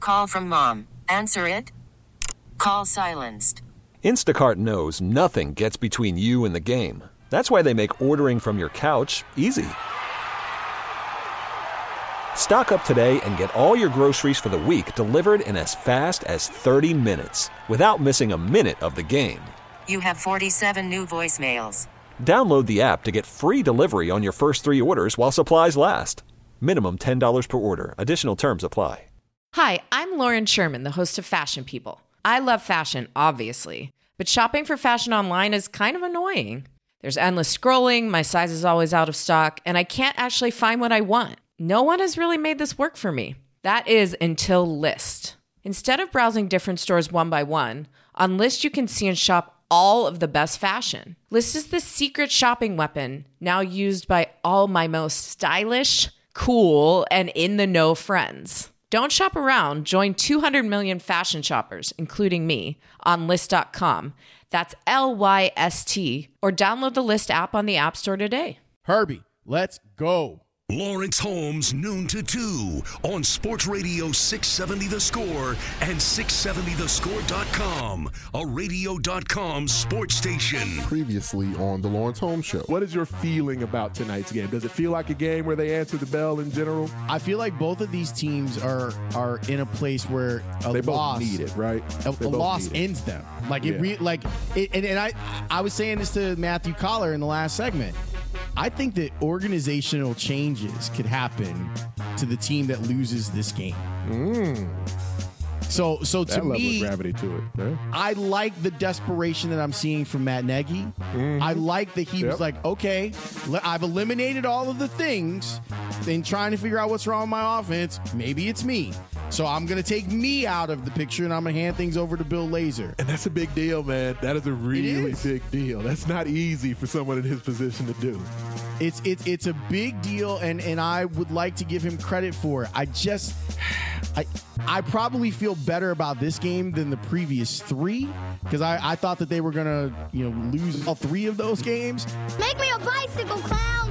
Call from mom. Answer it. Call silenced. Instacart knows nothing gets between you and the game. That's why they make ordering from your couch easy. Stock up today and get all your groceries for the week delivered in as fast as 30 minutes without missing a minute of the game. You have 47 new voicemails. Download the app to get free delivery on your first 3 orders while supplies last. Minimum $10 per order. Additional terms apply. Hi, I'm Lauren Sherman, the host of Fashion People. I love fashion, obviously, but shopping for fashion online is kind of annoying. There's endless scrolling, my size is always out of stock, and I can't actually find what I want. No one has really made this work for me. That is until Lyst. Instead of browsing different stores one by one, on Lyst you can see and shop all of the best fashion. Lyst is the secret shopping weapon now used by all my most stylish, cool, and in-the-know friends. Don't shop around. Join 200 million fashion shoppers, including me, on Lyst.com. That's Lyst, or download the Lyst app on the App Store today. Herbie, let's go. Lawrence Holmes, noon to 2 on Sports Radio 670 The Score and 670thescore.com, a radio.com sports station. Previously on the Lawrence Holmes Show. What is your feeling about tonight's game? Does it feel like a game where they answer the bell in general? I feel like both of these teams are in a place where they loss both need it, right? A loss ends them. Like I was saying this to Matthew Collar in the last segment. I think that organizational changes could happen to the team that loses this game. So to that level me, of gravity to it. Yeah. I like the desperation that I'm seeing from Matt Nagy. I like that he was like, okay, I've eliminated all of the things and trying to figure out what's wrong with my offense. Maybe it's me. So I'm going to take me out of the picture, and I'm going to hand things over to Bill Lazor. And that's a big deal, man. That is a really big deal. That's not easy for someone in his position to do. It's a big deal, and I would like to give him credit for it. I probably feel better about this game than the previous 3 because I thought that they were going to lose all 3 of those games. Make me a bicycle clown.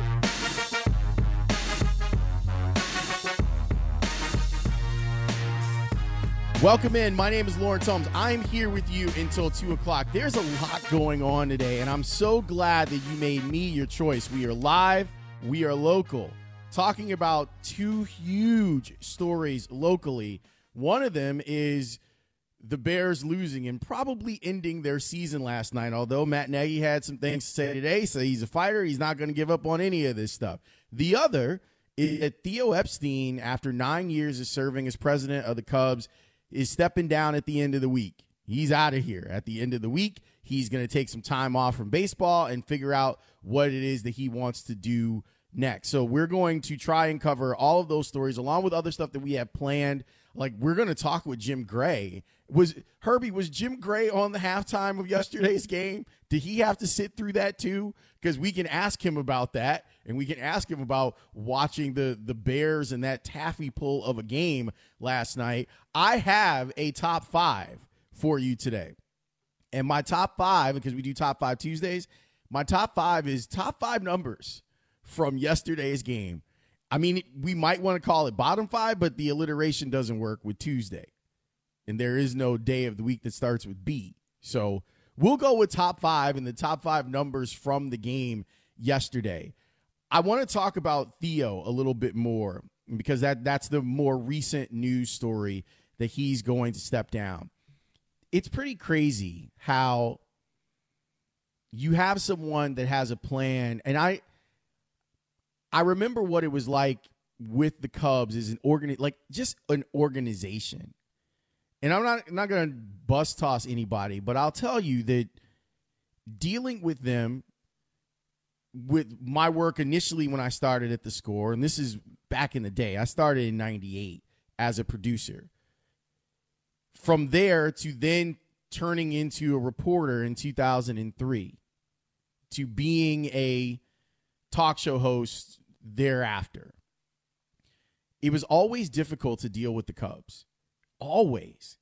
Welcome in. My name is Lawrence Holmes. I'm here with you until 2 o'clock. There's a lot going on today, and I'm so glad that you made me your choice. We are live. We are local. Talking about 2 huge stories locally. One of them is the Bears losing and probably ending their season last night, although Matt Nagy had some things to say today, so he's a fighter. He's not going to give up on any of this stuff. The other is that Theo Epstein, after 9 years of serving as president of the Cubs, is stepping down at the end of the week. He's out of here at the end of the week. He's going to take some time off from baseball and figure out what it is that he wants to do next. So we're going to try and cover all of those stories along with other stuff that we have planned. Like, we're going to talk with Jim Gray. Was Jim Gray on the halftime of yesterday's game? Did he have to sit through that too? Because we can ask him about that, and we can ask him about watching the Bears and that taffy pull of a game last night. I have a top 5 for you today. And my top 5, because we do top 5 Tuesdays, my top 5 is top 5 numbers from yesterday's game. I mean, we might want to call it bottom 5, but the alliteration doesn't work with Tuesday. And there is no day of the week that starts with B. So we'll go with top 5 and the top 5 numbers from the game yesterday. I want to talk about Theo a little bit more because that's the more recent news story that he's going to step down. It's pretty crazy how you have someone that has a plan. And I remember what it was like with the Cubs as an organization. And I'm not going to bus toss anybody, but I'll tell you that dealing with them, with my work initially when I started at The Score, and this is back in the day, I started in 98 as a producer. From there to then turning into a reporter in 2003 to being a talk show host thereafter. It was always difficult to deal with the Cubs. Always.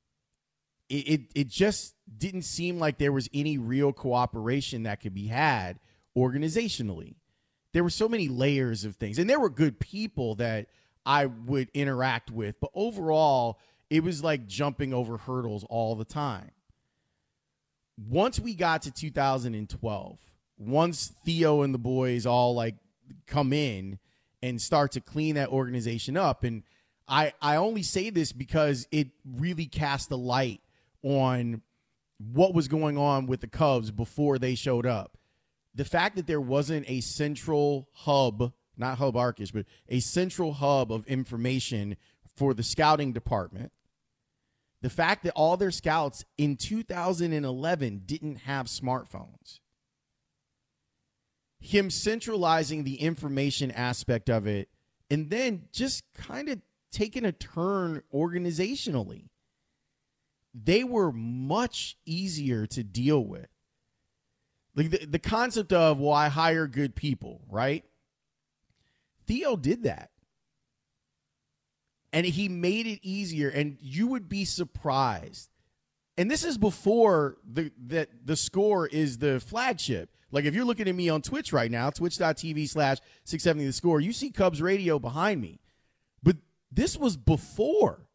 It just didn't seem like there was any real cooperation that could be had organizationally. There were so many layers of things, and there were good people that I would interact with, but overall, It was like jumping over hurdles all the time. Once we got to 2012, once Theo and the boys all like come in and start to clean that organization up, and I only say this because it really cast a light on what was going on with the Cubs before they showed up. The fact that there wasn't a central hub, not Hub Arkish, but a central hub of information for the scouting department. The fact that all their scouts in 2011 didn't have smartphones. Him centralizing the information aspect of it, and then just kind of taking a turn organizationally. They were much easier to deal with. Like the concept of, well, I hire good people, right? Theo did that. And he made it easier, and you would be surprised. And this is before the Score is the flagship. Like if you're looking at me on Twitch right now, twitch.tv/670 The Score, you see Cubs Radio behind me. But this was before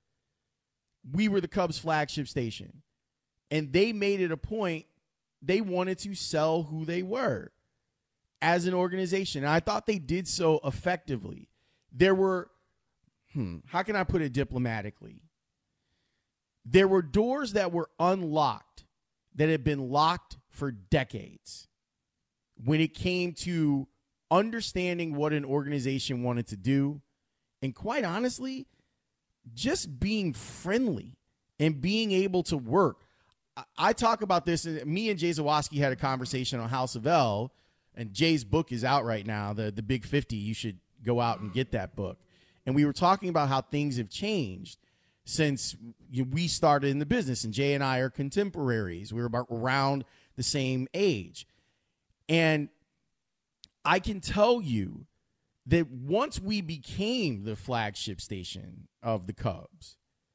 we were the Cubs flagship station. And they made it a point, they wanted to sell who they were as an organization. And I thought they did so effectively. There were how can I put it diplomatically? There were doors that were unlocked that had been locked for decades when it came to understanding what an organization wanted to do. And quite honestly, just being friendly and being able to work. I talk about this. Me and Jay Zawoski had a conversation on House of L, and Jay's book is out right now, the Big 50. You should go out and get that book. And we were talking about how things have changed since we started in the business. And Jay and I are contemporaries. We were about around the same age. And I can tell you that once we became the flagship station of the Cubs,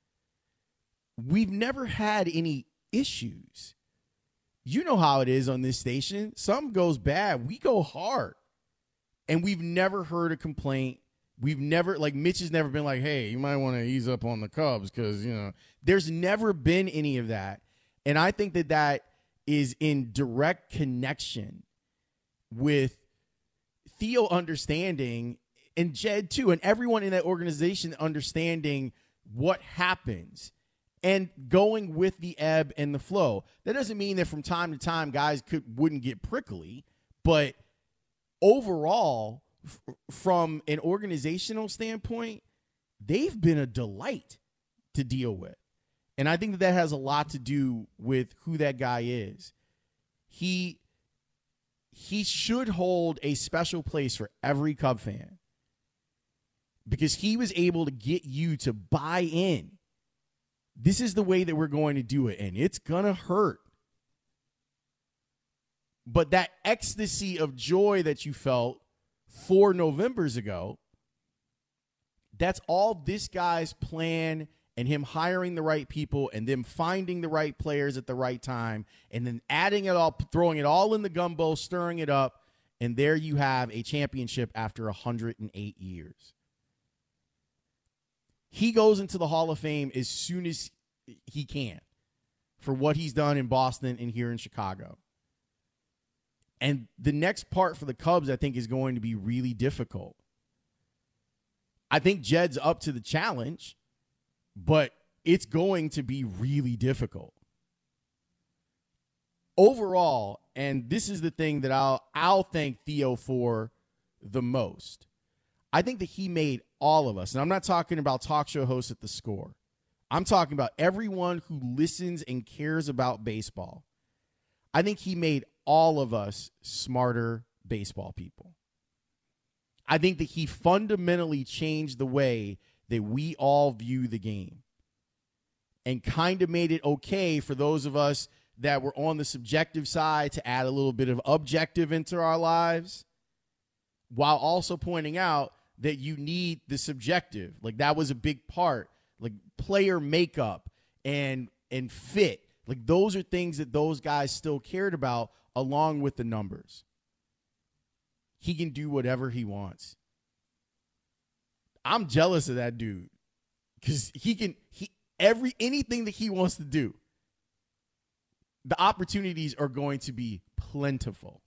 we've never had any issues. You know how it is on this station. Something goes bad, we go hard. And we've never heard a complaint. We've never, like, Mitch has never been like, hey, you might want to ease up on the Cubs because, there's never been any of that. And I think that that is in direct connection with Theo understanding, and Jed too, and everyone in that organization understanding what happens and going with the ebb and the flow. That doesn't mean that from time to time guys wouldn't get prickly, but overall, from an organizational standpoint, they've been a delight to deal with. And I think that has a lot to do with who that guy is. He should hold a special place for every Cub fan because he was able to get you to buy in. This is the way that we're going to do it, and it's going to hurt. But that ecstasy of joy that you felt 4 Novembers ago, that's all this guy's plan and him hiring the right people and them finding the right players at the right time and then adding it all, throwing it all in the gumbo, stirring it up, and there you have a championship after 108 years. He goes into the Hall of Fame as soon as he can for what he's done in Boston and here in Chicago. And the next part for the Cubs, I think, is going to be really difficult. I think Jed's up to the challenge, but it's going to be really difficult. Overall, and this is the thing that I'll thank Theo for the most, I think that he made all of us, and I'm not talking about talk show hosts at The Score. I'm talking about everyone who listens and cares about baseball. I think he made all of us smarter baseball people. I think that he fundamentally changed the way that we all view the game and kind of made it okay for those of us that were on the subjective side to add a little bit of objective into our lives while also pointing out that you need the subjective. Like that was a big part, like player makeup and fit. Like those are things that those guys still cared about along with the numbers. He can do whatever he wants. I'm jealous of that dude because anything that he wants to do, the opportunities are going to be plentiful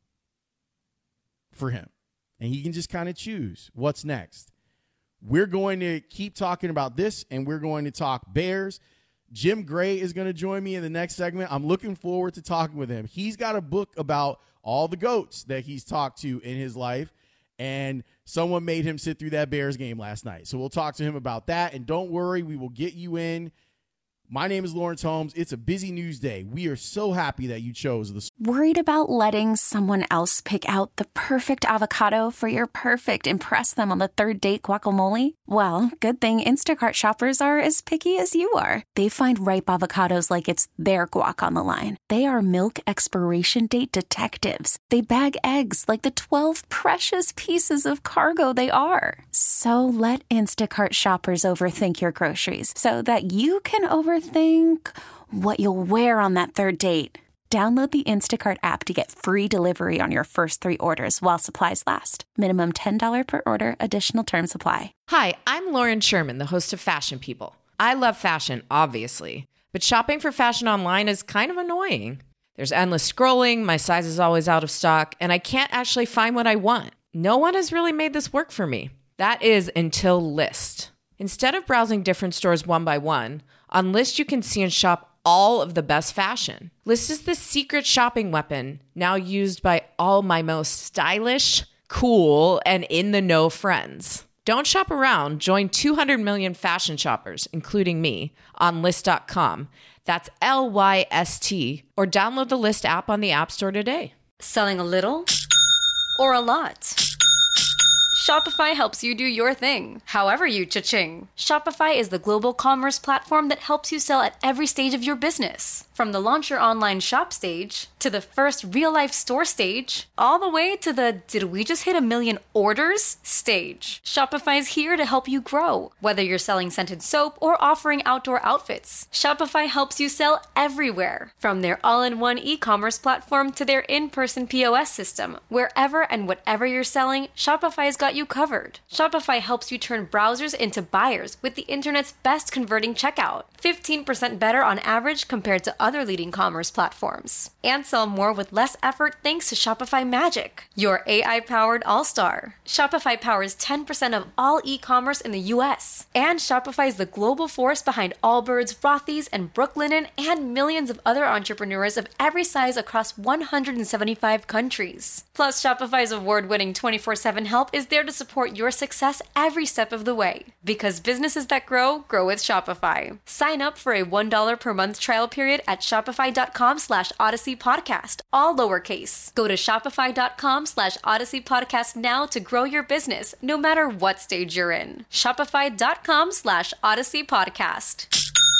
for him. And he can just kind of choose what's next. We're going to keep talking about this, and we're going to talk Bears. Jim Gray is going to join me in the next segment. I'm looking forward to talking with him. He's got a book about all the GOATs that he's talked to in his life, and someone made him sit through that Bears game last night. So we'll talk to him about that, and don't worry, we will get you in. My name is Lawrence Holmes. It's a busy news day. We are so happy that you chose the... Worried about letting someone else pick out the perfect avocado for your perfect impress them on the third date guacamole? Well, good thing Instacart shoppers are as picky as you are. They find ripe avocados like it's their guac on the line. They are milk expiration date detectives. They bag eggs like the 12 precious pieces of cargo they are. So let Instacart shoppers overthink your groceries so that you can overthink what you'll wear on that third date. Download the Instacart app to get free delivery on your first 3 orders while supplies last. Minimum $10 per order. Additional terms apply. Hi, I'm Lauren Sherman, the host of Fashion People. I love fashion, obviously, but shopping for fashion online is kind of annoying. There's endless scrolling, my size is always out of stock, and I can't actually find what I want. No one has really made this work for me. That is until Lyst. Instead of browsing different stores one by one, on Lyst you can see and shop all of the best fashion. Lyst is the secret shopping weapon now used by all my most stylish, cool, and in-the-know friends. Don't shop around. Join 200 million fashion shoppers, including me, on Lyst.com. That's Lyst, or download the Lyst app on the App Store today. Selling a little or a lot? Shopify helps you do your thing, however you cha-ching. Shopify is the global commerce platform that helps you sell at every stage of your business. From the launch your online shop stage, to the first real-life store stage, all the way to the did we just hit 1 million orders stage. Shopify's here to help you grow. Whether you're selling scented soap or offering outdoor outfits, Shopify helps you sell everywhere. From their all-in-one e-commerce platform to their in-person POS system, wherever and whatever you're selling, Shopify's got you covered. Shopify helps you turn browsers into buyers with the internet's best converting checkout. 15% better on average compared to other leading commerce platforms. And sell more with less effort thanks to Shopify Magic, your AI-powered all-star. Shopify powers 10% of all e-commerce in the US. And Shopify is the global force behind Allbirds, Rothy's, and Brooklinen, and millions of other entrepreneurs of every size across 175 countries. Plus, Shopify's award-winning 24/7 help is there to support your success every step of the way. Because businesses that grow, grow with Shopify. Sign up for a $1 per month trial period at shopify.com/Odyssey Podcast, all lowercase. Go to shopify.com/Odyssey Podcast now to grow your business, no matter what stage you're in. Shopify.com/Odyssey Podcast.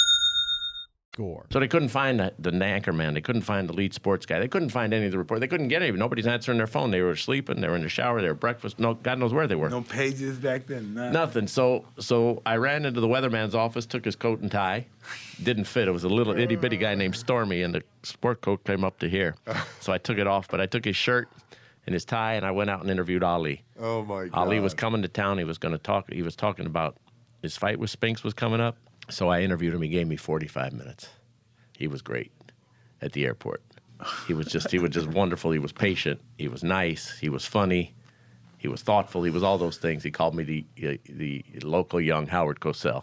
So they couldn't find the anchor man. They couldn't find the lead sports guy. They couldn't find any of the report. They couldn't get any. Nobody's answering their phone. They were sleeping. They were in the shower. They were breakfast. No, God knows where they were. No pages back then. Nothing. So I ran into the weatherman's office, took his coat and tie. Didn't fit. It was a little itty bitty guy named Stormy, and the sport coat came up to here. So I took it off, but I took his shirt and his tie, and I went out and interviewed Ali. Oh my God! Ali was coming to town. He was going to talk. He was talking about his fight with Spinks was coming up. So I interviewed him. He gave me 45 minutes. He was great at the airport. He was just wonderful. He was patient. He was nice. He was funny. He was thoughtful. He was all those things. He called me the local young Howard Cosell.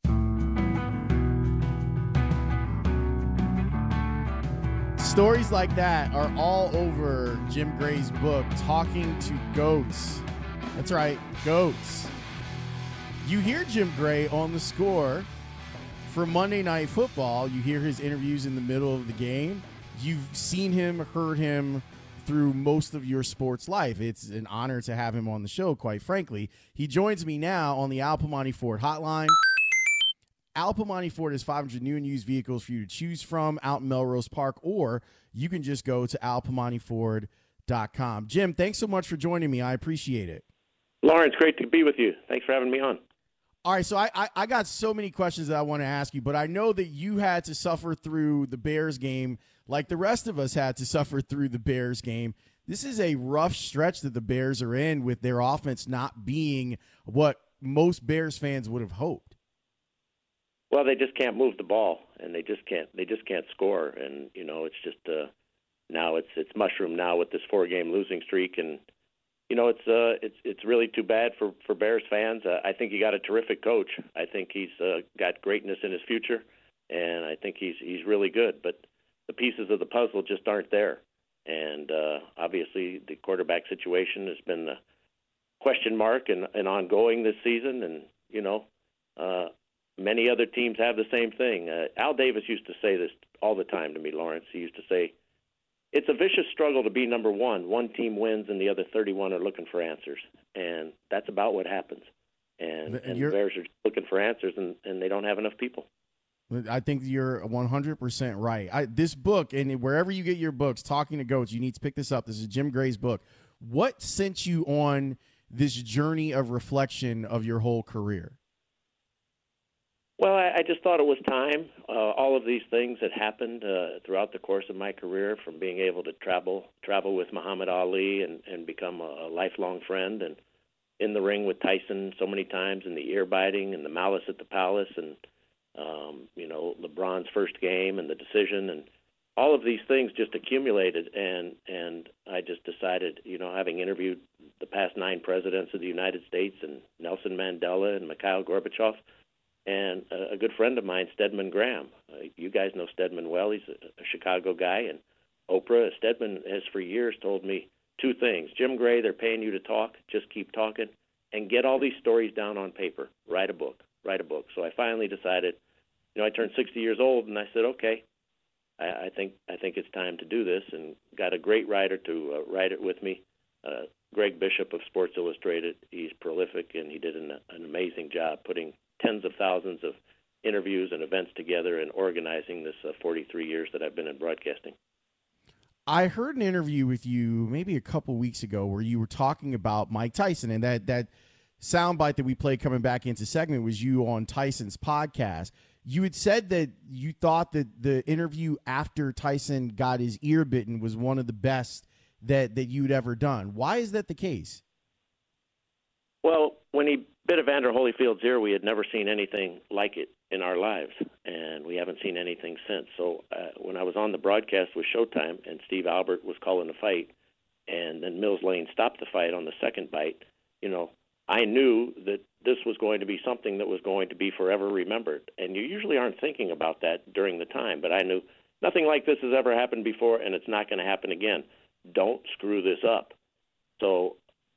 Stories like that are all over Jim Gray's book, Talking to Goats. That's right, goats. You hear Jim Gray on The Score for Monday Night Football. You hear his interviews in the middle of the game. You've seen him, heard him through most of your sports life. It's an honor to have him on the show, quite frankly. He joins me now on the Al Piemonte Ford hotline. Al Piemonte Ford has 500 new and used vehicles for you to choose from out in Melrose Park, or you can just go to alpiemonteford.com. Jim, thanks so much for joining me. I appreciate it. Lawrence, great to be with you. Thanks for having me on. All right, so I got so many questions that I want to ask you, but I know that you had to suffer through the Bears game like the rest of us had to suffer through the Bears game. This is a rough stretch that the Bears are in with their offense not being what most Bears fans would have hoped. Well, they just can't move the ball, and they just can't score. And it's just now it's mushroom now with this 4-game losing streak, and it's really too bad for Bears fans. I think he got a terrific coach. I think he's got greatness in his future, and I think he's really good. But the pieces of the puzzle just aren't there. And obviously, the quarterback situation has been a question mark and ongoing this season. And many other teams have the same thing. Al Davis used to say this all the time to me, Lawrence. He used to say, it's a vicious struggle to be number one. One team wins and the other 31 are looking for answers. And that's about what happens. And the Bears are looking for answers, and they don't have enough people. I think you're 100% right. This book, and wherever you get your books, Talking to Goats, you need to pick this up. This is Jim Gray's book. What sent you on this journey of reflection of your whole career? Well, I just thought it was time. All of these things that happened throughout the course of my career, from being able to travel with Muhammad Ali and become a lifelong friend, and in the ring with Tyson so many times, and the ear biting and the malice at the palace, and LeBron's first game and the decision, and all of these things just accumulated. And I just decided, having interviewed the past 9 presidents of the United States, and Nelson Mandela and Mikhail Gorbachev, and a good friend of mine, Stedman Graham. You guys know Stedman well. He's a Chicago guy. And Oprah, Stedman has for years told me 2 things. Jim Gray, they're paying you to talk. Just keep talking. And get all these stories down on paper. Write a book. So I finally decided, I turned 60 years old, and I said, okay, I think it's time to do this, and got a great writer to write it with me. Greg Bishop of Sports Illustrated. He's prolific, and he did an amazing job putting tens of thousands of interviews and events together and organizing this 43 years that I've been in broadcasting. I heard an interview with you maybe a couple weeks ago where you were talking about Mike Tyson, and that soundbite that we played coming back into segment was you on Tyson's podcast. You had said that you thought that the interview after Tyson got his ear bitten was one of the best that you'd ever done. Why is that the case? Well, when he bit Evander Holyfield's ear, we had never seen anything like it in our lives, and we haven't seen anything since. So when I was on the broadcast with Showtime and Steve Albert was calling the fight, and then Mills Lane stopped the fight on the second bite, I knew that this was going to be something that was going to be forever remembered. And you usually aren't thinking about that during the time, but I knew nothing like this has ever happened before, and it's not going to happen again. Don't screw this up. So,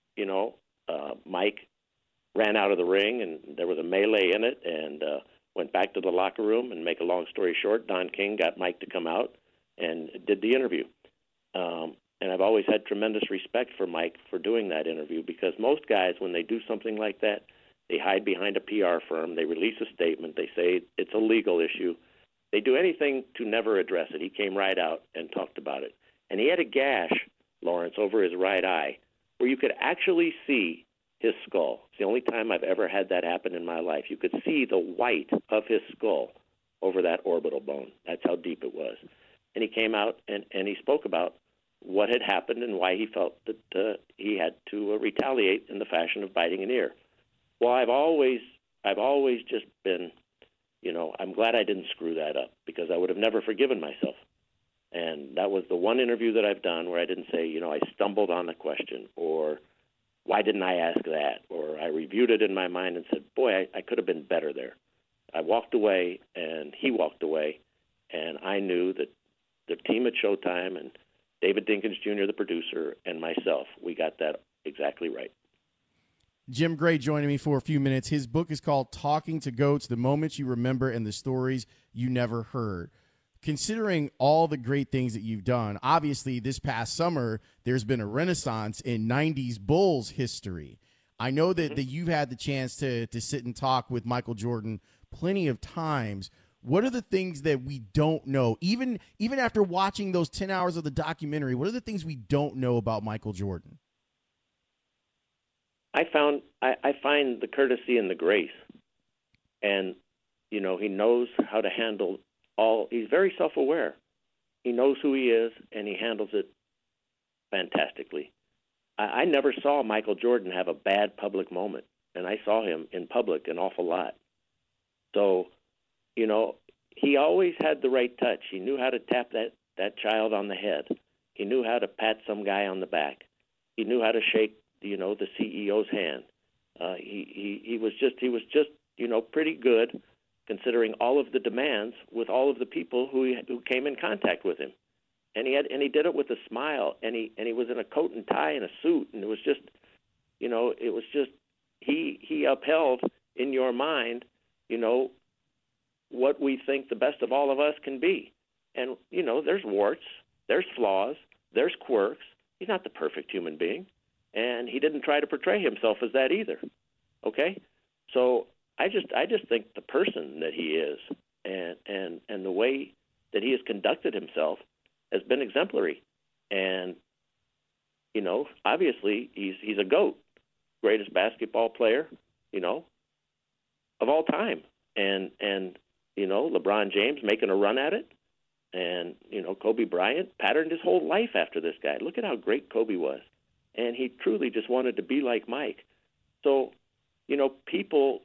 Mike ran out of the ring, and there was a melee in it, and went back to the locker room. And make a long story short, Don King got Mike to come out and did the interview. And I've always had tremendous respect for Mike for doing that interview, because most guys, when they do something like that, they hide behind a PR firm, they release a statement, they say it's a legal issue. They do anything to never address it. He came right out and talked about it. And he had a gash, Lawrence, over his right eye where you could actually see his skull. It's the only time I've ever had that happen in my life. You could see the white of his skull over that orbital bone. That's how deep it was. And he came out and he spoke about what had happened and why he felt that he had to retaliate in the fashion of biting an ear. Well, I've always just been, I'm glad I didn't screw that up, because I would have never forgiven myself. And that was the one interview that I've done where I didn't say, I stumbled on the question, or why didn't I ask that? Or I reviewed it in my mind and said, boy, I could have been better there. I walked away, and he walked away, and I knew that the team at Showtime and David Dinkins Jr., the producer, and myself, we got that exactly right. Jim Gray joining me for a few minutes. His book is called Talking to Goats, The Moments You Remember and the Stories You Never Heard. Considering all the great things that you've done, obviously this past summer, there's been a renaissance in 90s Bulls history. I know that you've had the chance to sit and talk with Michael Jordan plenty of times. What are the things that we don't know? Even after watching those 10 hours of the documentary, what are the things we don't know about Michael Jordan? I find the courtesy and the grace. And, he knows how to handle he's very self-aware. He knows who he is, and he handles it fantastically. I never saw Michael Jordan have a bad public moment, and I saw him in public an awful lot. So you know, he always had the right touch. He knew how to tap that child on the head. He knew how to pat some guy on the back. He knew how to shake, you know, the CEO's hand. He was just you know, pretty good, considering all of the demands with all of the people who came in contact with him. And he did it with a smile, and he was in a coat and tie and a suit, and it was just, you know, he upheld in your mind, you know, what we think the best of all of us can be. And, you know, there's warts, there's flaws, there's quirks. He's not the perfect human being, and he didn't try to portray himself as that either. Okay? So I just think the person that he is and the way that he has conducted himself has been exemplary. And, you know, obviously he's a GOAT, greatest basketball player, you know, of all time. And you know, LeBron James making a run at it. And, you know, Kobe Bryant patterned his whole life after this guy. Look at how great Kobe was. And he truly just wanted to be like Mike. So, you know, people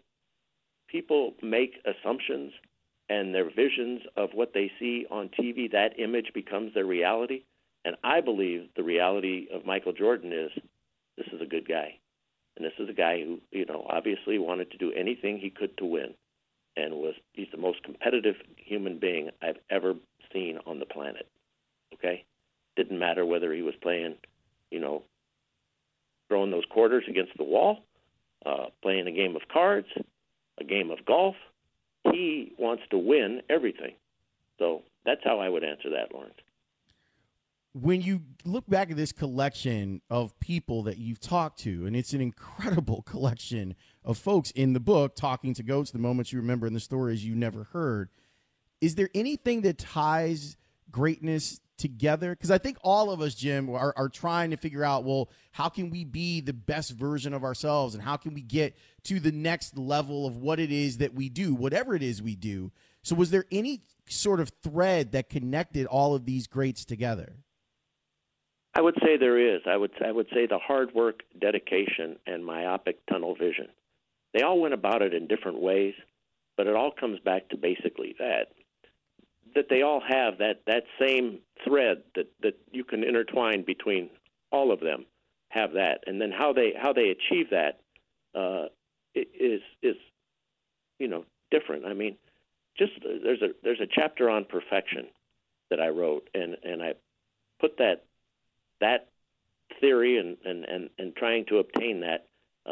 make assumptions, and their visions of what they see on TV, that image becomes their reality. And I believe the reality of Michael Jordan is this is a good guy. And this is a guy who, you know, obviously wanted to do anything he could to win. And he's the most competitive human being I've ever seen on the planet. Okay? Didn't matter whether he was playing, you know, throwing those quarters against the wall, playing a game of cards, a game of golf. He wants to win everything. So that's how I would answer that, Lawrence. When you look back at this collection of people that you've talked to, and it's an incredible collection of folks in the book, Talking to Goats, the moments you remember and the stories you never heard, is there anything that ties greatness together? Because I think all of us, Jim, are trying to figure out, well, how can we be the best version of ourselves, and how can we get to the next level of what it is that we do, whatever it is we do. So was there any sort of thread that connected all of these greats together? I would say there is. I would say the hard work, dedication, and myopic tunnel vision. They all went about it in different ways, but it all comes back to basically that they all have that same thread that you can intertwine between all of them, have that. And then how they achieve that is you know, different. I mean, just there's a chapter on perfection that I wrote, and I put that theory and trying to obtain that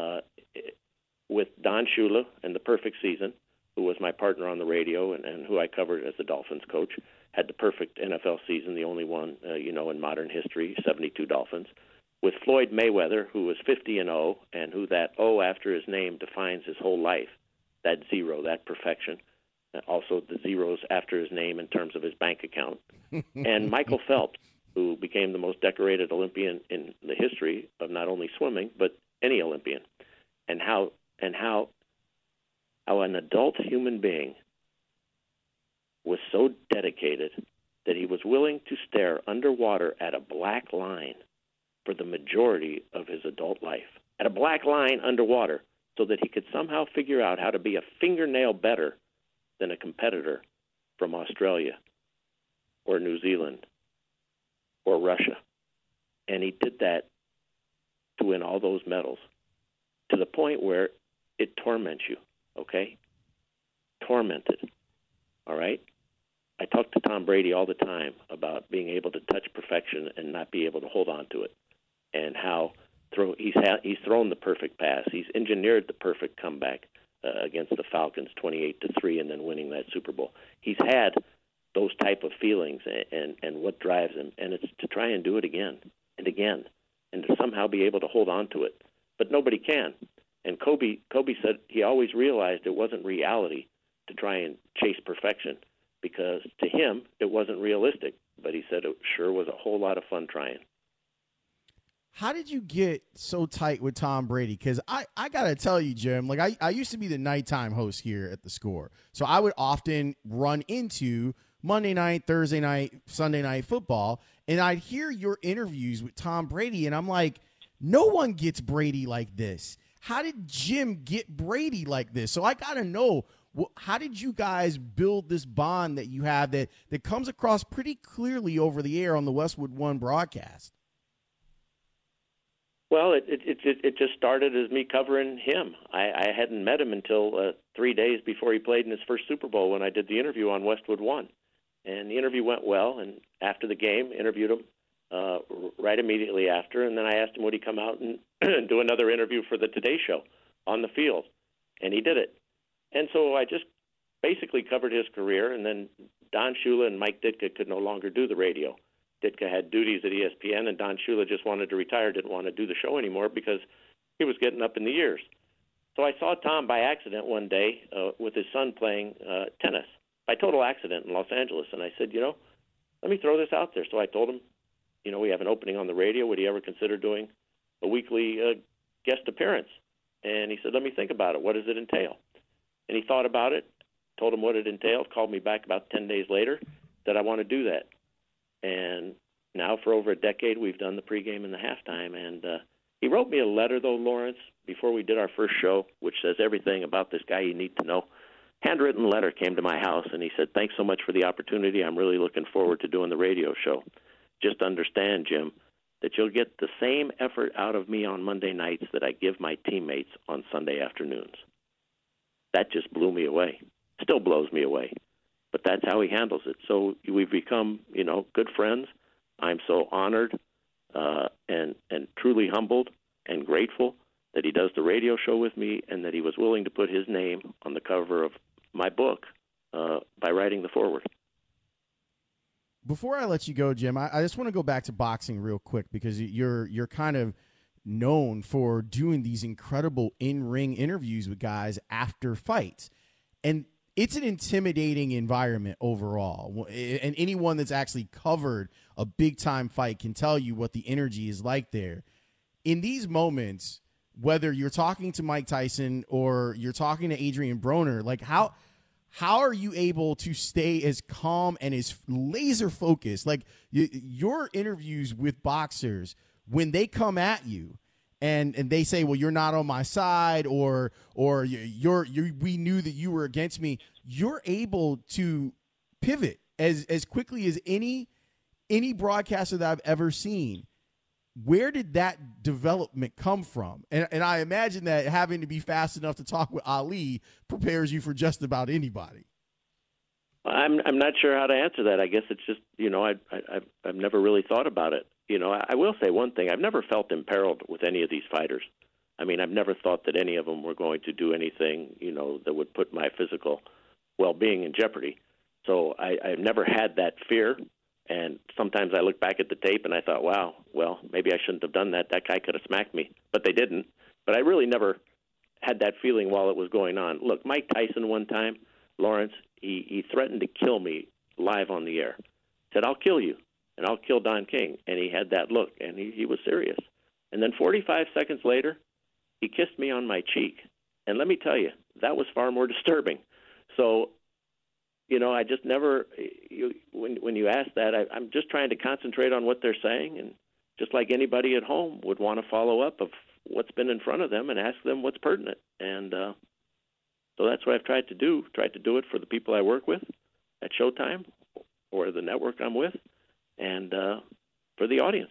with Don Shula and The Perfect Season, who was my partner on the radio and who I covered as the Dolphins coach, had the perfect NFL season, the only one, you know, in modern history, 72 Dolphins. With Floyd Mayweather, who was 50-0, and who that O after his name defines his whole life, that zero, that perfection. Also the zeros after his name in terms of his bank account. And Michael Phelps, who became the most decorated Olympian in the history of not only swimming, but any Olympian. And how an adult human being was so dedicated that he was willing to stare underwater at a black line for the majority of his adult life, at a black line underwater, so that he could somehow figure out how to be a fingernail better than a competitor from Australia or New Zealand or Russia. And he did that to win all those medals, to the point where it torments you, okay? Tormented, all right? I talk to Tom Brady all the time about being able to touch perfection and not be able to hold on to it, and how he's thrown the perfect pass. He's engineered the perfect comeback against the Falcons, 28-3, and then winning that Super Bowl. He's had those type of feelings and what drives him, and it's to try and do it again and again, and to somehow be able to hold on to it. But nobody can. And Kobe said he always realized it wasn't reality to try and chase perfection, because to him it wasn't realistic. But he said it sure was a whole lot of fun trying. How did you get so tight with Tom Brady? Because I got to tell you, Jim, like I used to be the nighttime host here at the Score. So I would often run into Monday night, Thursday night, Sunday night football, and I'd hear your interviews with Tom Brady, and I'm like, no one gets Brady like this. How did Jim get Brady like this? So I got to know, How did you guys build this bond that you have that comes across pretty clearly over the air on the Westwood One broadcast? Well, it just started as me covering him. I hadn't met him until 3 days before he played in his first Super Bowl when I did the interview on Westwood One. And the interview went well, and after the game, interviewed him right immediately after, and then I asked him would he come out and do another interview for the Today Show on the field, and he did it. And so I just basically covered his career, and then Don Shula and Mike Ditka could no longer do the radio. Ditka had duties at ESPN, and Don Shula just wanted to retire, didn't want to do the show anymore because he was getting up in the years. So I saw Tom by accident one day with his son playing tennis, by total accident in Los Angeles, and I said, let me throw this out there. So I told him, we have an opening on the radio. Would he ever consider doing a weekly guest appearance? And he said, let me think about it. What does it entail? And he thought about it, told him what it entailed, called me back about 10 days later, said, I want to do that. And now for over a decade, we've done the pregame and the halftime. And he wrote me a letter, though, Lawrence, before we did our first show, which says everything about this guy you need to know. Handwritten letter came to my house, and he said, thanks so much for the opportunity. I'm really looking forward to doing the radio show. Just understand, Jim, that you'll get the same effort out of me on Monday nights that I give my teammates on Sunday afternoons. That just blew me away. Still blows me away. But that's how he handles it. So we've become, good friends. I'm so honored and truly humbled and grateful that he does the radio show with me and that he was willing to put his name on the cover of my book by writing the foreword. Before I let you go, Jim, I just want to go back to boxing real quick because you're kind of known for doing these incredible in-ring interviews with guys after fights. And it's an intimidating environment overall. And anyone that's actually covered a big-time fight can tell you what the energy is like there. In these moments, whether you're talking to Mike Tyson or you're talking to Adrian Broner, like how are you able to stay as calm and as laser focused? Like your interviews with boxers, when they come at you and they say, well, you're not on my side or we knew that you were against me, you're able to pivot as quickly as any broadcaster that I've ever seen. Where did that development come from? And I imagine that having to be fast enough to talk with Ali prepares you for just about anybody. I'm not sure how to answer that. I guess it's just, I've never really thought about it. I will say one thing. I've never felt imperiled with any of these fighters. I mean, I've never thought that any of them were going to do anything, that would put my physical well-being in jeopardy. So I've never had that fear. And sometimes I look back at the tape and I thought, wow, well, maybe I shouldn't have done that. That guy could have smacked me. But they didn't. But I really never had that feeling while it was going on. Look, Mike Tyson one time, Lawrence, he threatened to kill me live on the air. Said, I'll kill you, and I'll kill Don King. And he had that look, and he was serious. And then 45 seconds later, he kissed me on my cheek. And let me tell you, that was far more disturbing. So, I just never, when you ask that, I'm just trying to concentrate on what they're saying. And just like anybody at home would want to follow up of what's been in front of them and ask them what's pertinent. And so that's what I've tried to do it for the people I work with at Showtime or the network I'm with and for the audience.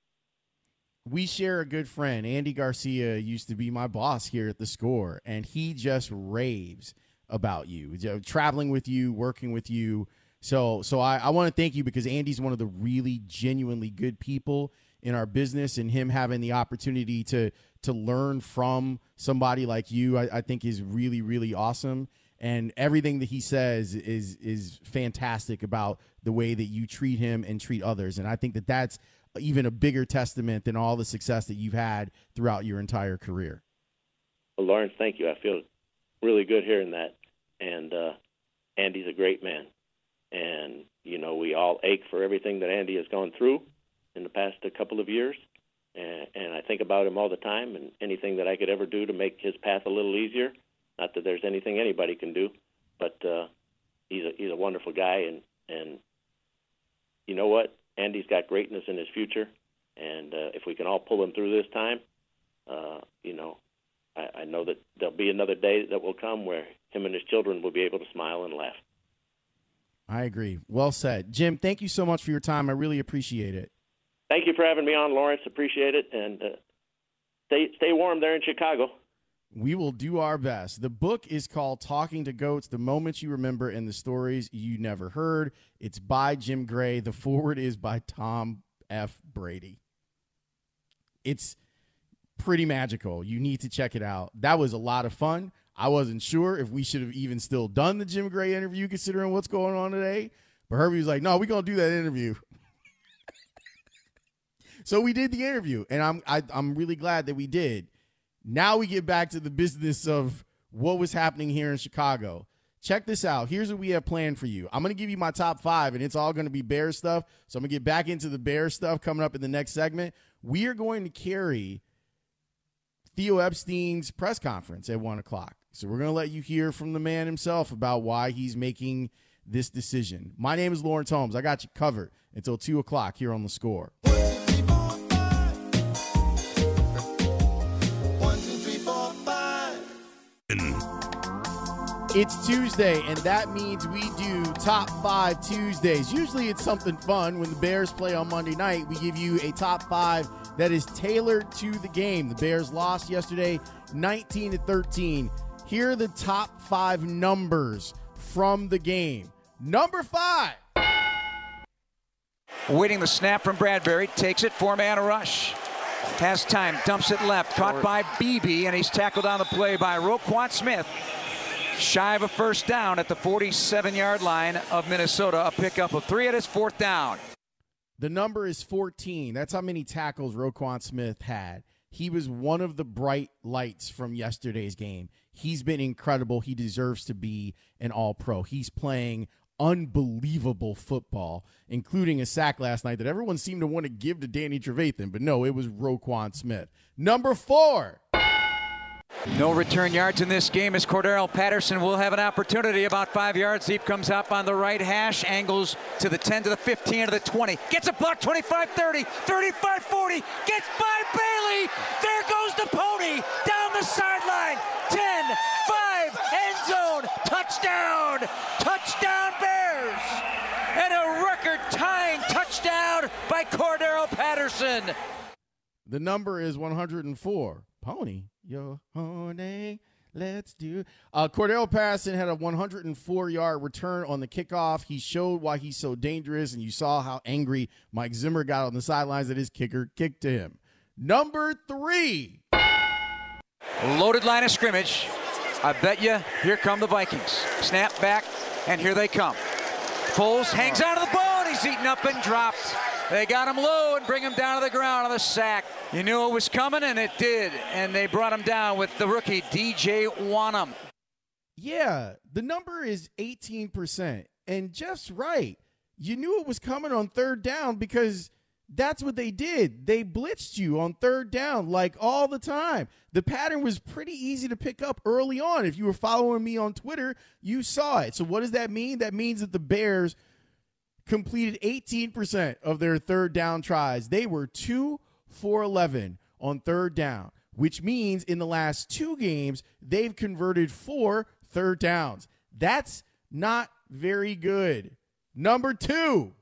We share a good friend. Andy Garcia used to be my boss here at The Score, and he just raves about you, traveling with you, working with you. So I want to thank you because Andy's one of the really genuinely good people in our business, and him having the opportunity to learn from somebody like you, I think is really, really awesome. And everything that he says is fantastic about the way that you treat him and treat others. And I think that that's even a bigger testament than all the success that you've had throughout your entire career. Well, Lawrence, thank you. I feel really good hearing that. And Andy's a great man. And, we all ache for everything that Andy has gone through in the past couple of years. And I think about him all the time and anything that I could ever do to make his path a little easier. Not that there's anything anybody can do, but he's a wonderful guy. And you know what? Andy's got greatness in his future. And if we can all pull him through this time, I know that there'll be another day that will come where him and his children will be able to smile and laugh. I agree. Well said. Jim, thank you so much for your time. I really appreciate it. Thank you for having me on, Lawrence. Appreciate it. And stay warm there in Chicago. We will do our best. The book is called Talking to Goats, The Moments You Remember and the Stories You Never Heard. It's by Jim Gray. The foreword is by Tom F. Brady. It's pretty magical. You need to check it out. That was a lot of fun. I wasn't sure if we should have even still done the Jim Gray interview considering what's going on today. But Herbie was like, no, we're going to do that interview. So we did the interview, and I'm really glad that we did. Now we get back to the business of what was happening here in Chicago. Check this out. Here's what we have planned for you. I'm going to give you my top 5, and it's all going to be Bears stuff. So I'm going to get back into the Bears stuff coming up in the next segment. We are going to carry Theo Epstein's press conference at 1 o'clock. So we're going to let you hear from the man himself about why he's making this decision. My name is Lawrence Holmes. I got you covered until 2 o'clock here on The Score. It's Tuesday, and that means we do Top 5 Tuesdays. Usually it's something fun. When the Bears play on Monday night, we give you a Top 5 that is tailored to the game. The Bears lost yesterday 19-13. Here are the top 5 numbers from the game. Number 5. Waiting the snap from Bradbury. Takes it, 4-man rush. Has time, dumps it left. Caught by Beebe, and he's tackled on the play by Roquan Smith. Shy of a first down at the 47-yard line of Minnesota. A pickup of 3 at his 4th down. The number is 14. That's how many tackles Roquan Smith had. He was one of the bright lights from yesterday's game. He's been incredible. He deserves to be an All-Pro. He's playing unbelievable football, including a sack last night that everyone seemed to want to give to Danny Trevathan, but no, it was Roquan Smith. Number 4. No return yards in this game as Cordero Patterson will have an opportunity about 5 yards deep. Comes up on the right hash, angles to the 10, to the 15, to the 20. Gets a block, 25-30, 35-40. Gets by Bailey. There goes the pony down the sideline. 10-5, end zone. Touchdown. Touchdown Bears. And a record-tying touchdown by Cordero Patterson. The number is 104. Pony, you're horny. Let's do. Cordero Patterson had a 104-yard return on the kickoff. He showed why he's so dangerous, and you saw how angry Mike Zimmer got on the sidelines that his kicker kicked to him. Number 3. Loaded line of scrimmage. I bet you here come the Vikings. Snap back, and here they come. Foles hangs out of the ball, and he's eaten up and dropped. They got him low and bring him down to the ground on the sack. You knew it was coming, and it did. And they brought him down with the rookie, DJ Wonnum. Yeah, the number is 18%. And Jeff's right. You knew it was coming on 3rd down because that's what they did. They blitzed you on 3rd down like all the time. The pattern was pretty easy to pick up early on. If you were following me on Twitter, you saw it. So what does that mean? That means that the Bears completed 18% of their 3rd down tries. They were 2 for 11 on 3rd down, which means in the last 2 games, they've converted 4 3rd downs. That's not very good. Number 2.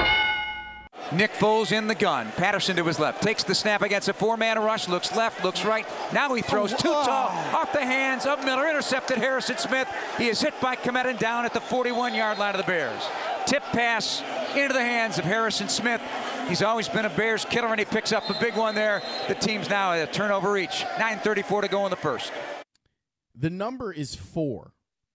Nick Foles in the gun. Patterson to his left. Takes the snap against a 4-man rush. Looks left, looks right. Now he throws too tall. Off the hands of Miller. Intercepted Harrison Smith. He is hit by Kmet and down at the 41-yard line of the Bears. Tip pass into the hands of Harrison Smith. He's always been a Bears killer, and he picks up a big one there. The team's now at a turnover each. 9:34 to go in the first. The number is 4.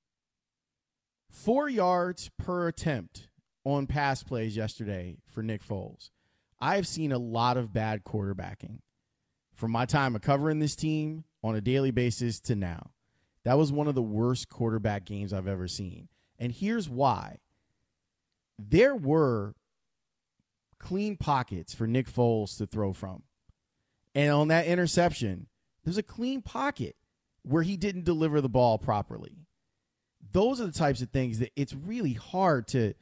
4 yards per attempt on pass plays yesterday for Nick Foles. I've seen a lot of bad quarterbacking from my time of covering this team on a daily basis to now. That was one of the worst quarterback games I've ever seen. And here's why. There were clean pockets for Nick Foles to throw from. And on that interception, there's a clean pocket where he didn't deliver the ball properly. Those are the types of things that it's really hard to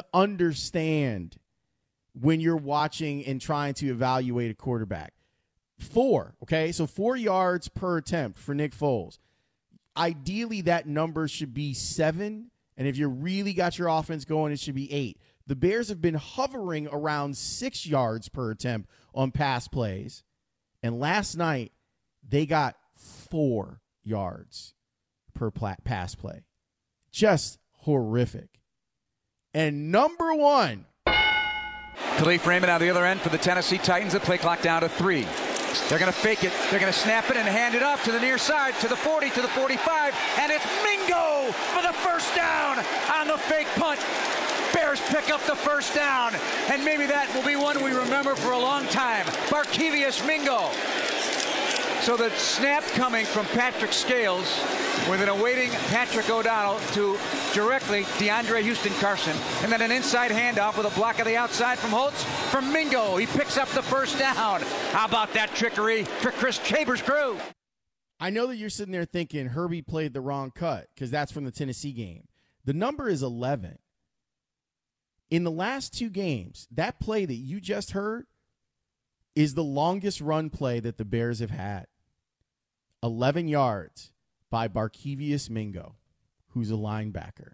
understand when you're watching and trying to evaluate a quarterback. 4, okay? So 4 yards per attempt for Nick Foles. Ideally, that number should be 7, and if you really got your offense going, it should be 8. The Bears have been hovering around 6 yards per attempt on pass plays, and last night they got 4 yards per pass play. Just horrific. And number 1. Khalif Raymond on the other end for the Tennessee Titans. The play clock down to 3. They're going to fake it. They're going to snap it and hand it up to the near side, to the 40, to the 45, and it's Mingo for the first down on the fake punt. Bears pick up the first down, and maybe that will be one we remember for a long time. Barkevious Mingo. So the snap coming from Patrick Scales with an awaiting Patrick O'Donnell to directly DeAndre Houston Carson. And then an inside handoff with a block of the outside from Holtz from Mingo. He picks up the first down. How about that trickery for Chris Chambers' crew? I know that you're sitting there thinking Herbie played the wrong cut because that's from the Tennessee game. The number is 11. In the last 2 games, that play that you just heard is the longest run play that the Bears have had. 11 yards by Barkevious Mingo, who's a linebacker.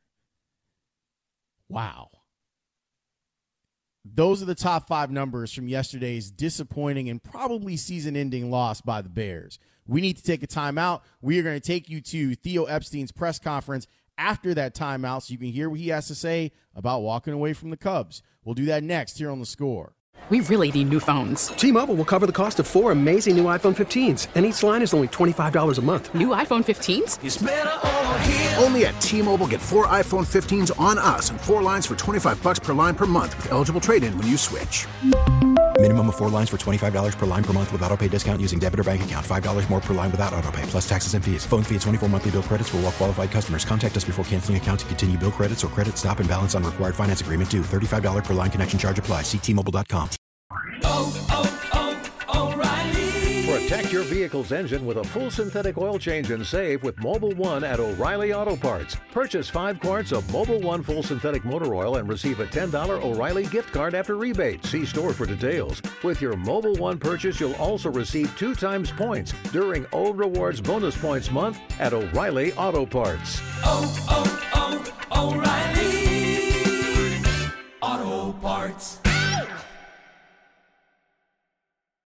Wow. Those are the top 5 numbers from yesterday's disappointing and probably season-ending loss by the Bears. We need to take a timeout. We are going to take you to Theo Epstein's press conference after that timeout so you can hear what he has to say about walking away from the Cubs. We'll do that next here on The Score. We really need new phones. T-Mobile will cover the cost of 4 amazing new iPhone 15s, and each line is only $25 a month. New iPhone 15s? It's better over here. Only at T-Mobile, get 4 iPhone 15s on us and 4 lines for $25 per line per month with eligible trade-in when you switch. Minimum of 4 lines for $25 per line per month with autopay discount using debit or bank account. $5 more per line without autopay, plus taxes and fees. Phone fee at 24 monthly bill credits for well-qualified customers. Contact us before canceling account to continue bill credits or credit stop and balance on required finance agreement due. $35 per line connection charge applies. See T-Mobile.com. O'Reilly. Protect your vehicle's engine with a full synthetic oil change and save with Mobil 1 at O'Reilly Auto Parts. Purchase 5 quarts of Mobil 1 full synthetic motor oil and receive a $10 O'Reilly gift card after rebate. See store for details. With your Mobil 1 purchase, you'll also receive 2 times points during O Rewards Bonus Points Month at O'Reilly Auto Parts. O'Reilly Auto Parts.